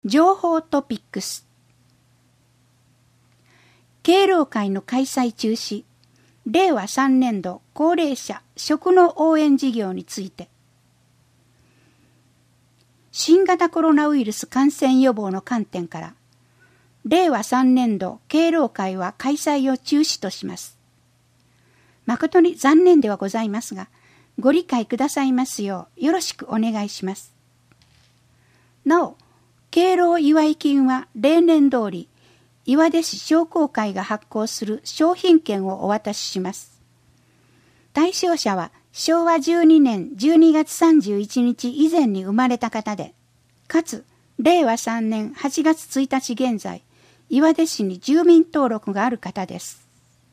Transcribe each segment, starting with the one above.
情報トピックス。敬老会の開催中止、令和3年度高齢者食の応援事業について。新型コロナウイルス感染予防の観点から、令和3年度敬老会は開催を中止とします。誠に残念ではございますが、ご理解くださいますようよろしくお願いします。なお、敬老祝金は例年通り、岩出市商工会が発行する商品券をお渡しします。対象者は昭和12年12月31日以前に生まれた方で、かつ令和3年8月1日現在、岩出市に住民登録がある方です。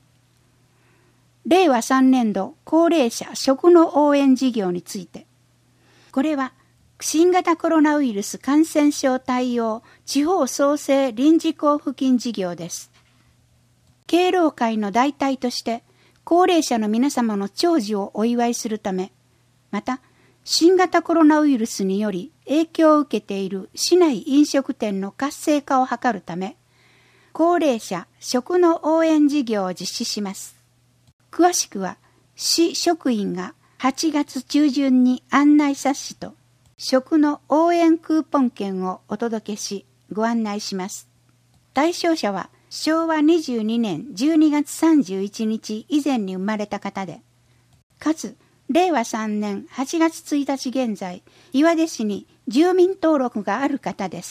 令和3年度高齢者食の応援事業について、これは新型コロナウイルス感染症対応地方創生臨時交付金事業です。敬老会の代替として高齢者の皆様の長寿をお祝いするため、また新型コロナウイルスにより影響を受けている市内飲食店の活性化を図るため、高齢者食の応援事業を実施します。詳しくは市職員が8月中旬に案内冊子と食の応援クーポン券をお届けし、ご案内します。対象者は昭和22年12月31日以前に生まれた方で、かつ令和3年8月1日現在、岩出市に住民登録がある方です。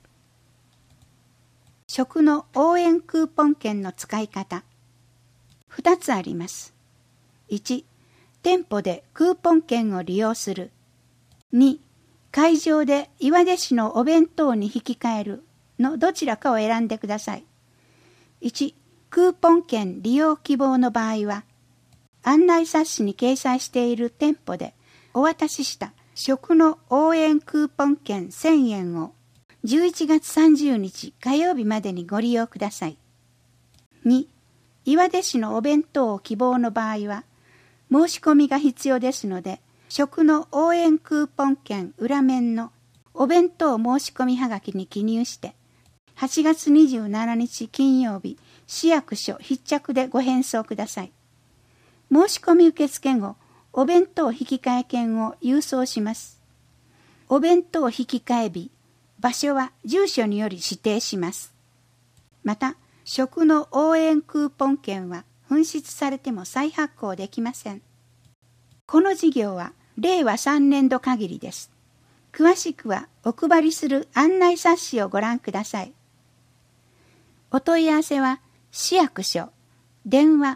食の応援クーポン券の使い方。2つあります。1、店舗でクーポン券を利用する。2、会場で岩出市のお弁当に引き換えるのどちらかを選んでください。1、クーポン券利用希望の場合は、案内冊子に掲載している店舗でお渡しした食の応援クーポン券1000円を11月30日火曜日までにご利用ください。2、岩出市のお弁当を希望の場合は、申し込みが必要ですので、食の応援クーポン券裏面のお弁当申し込みはがきに記入して、8月27日金曜日、市役所必着でご返送ください。申し込み受付後、お弁当引換券を郵送します。お弁当引換日、場所は住所により指定します。また、食の応援クーポン券は紛失されても再発行できません。この事業は令和3年度限りです。詳しくはお配りする案内冊子をご覧ください。お問い合わせは市役所、電話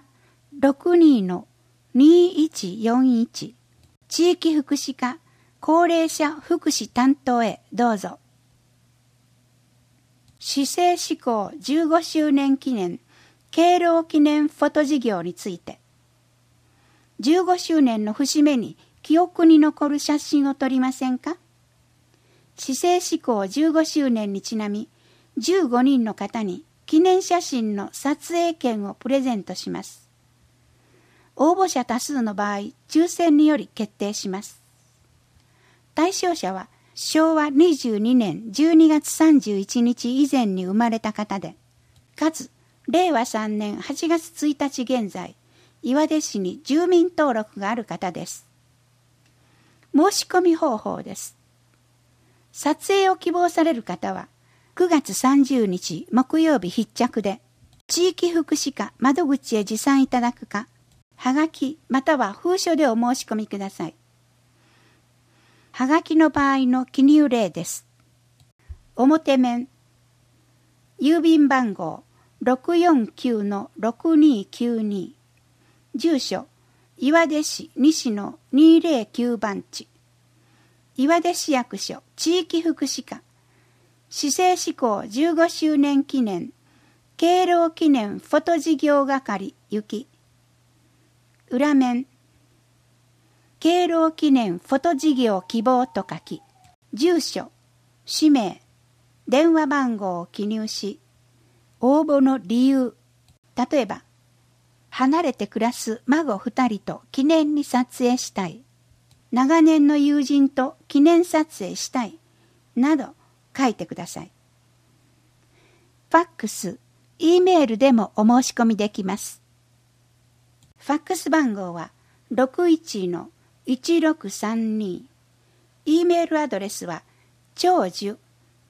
62-2141 地域福祉課高齢者福祉担当へどうぞ。市政施行15周年記念敬老記念フォト事業について、15周年の節目に記憶に残る写真を撮りませんか？市政施行15周年にちなみ、15人の方に記念写真の撮影券をプレゼントします。応募者多数の場合、抽選により決定します。対象者は昭和22年12月31日以前に生まれた方で、かつ令和3年8月1日現在、岩出市に住民登録がある方です。申し込み方法です。撮影を希望される方は、9月30日木曜日必着で、地域福祉課窓口へ持参いただくか、はがきまたは封書でお申し込みください。はがきの場合の記入例です。表面、郵便番号 649-6292、住所、岩出市西の209番地、岩出市役所地域福祉課、市政施行15周年記念敬老記念フォト事業係行き。裏面、敬老記念フォト事業希望と書き、住所、氏名、電話番号を記入し、応募の理由、例えば、離れて暮らす孫2人と記念に撮影したい、長年の友人と記念撮影したい、など書いてください。ファックス、Eメールでもお申し込みできます。ファックス番号は 61-1632。Eメールアドレスは長寿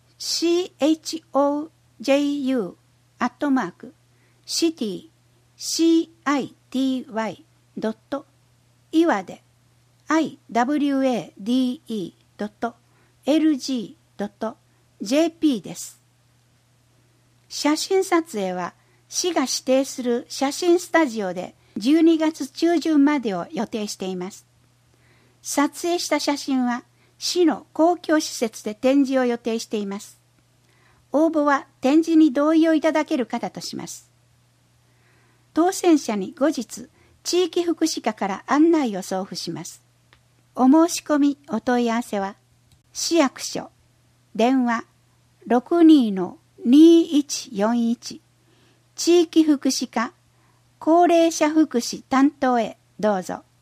CHOJU@city.iwade.lg.jp です。写真撮影は市が指定する写真スタジオで12月中旬までを予定しています。撮影した写真は市の公共施設で展示を予定しています。応募は展示に同意をいただける方とします。当選者に後日、地域福祉課から案内を送付します。お申し込みお問い合わせは、市役所、電話 62-2141、地域福祉課、高齢者福祉担当へどうぞ。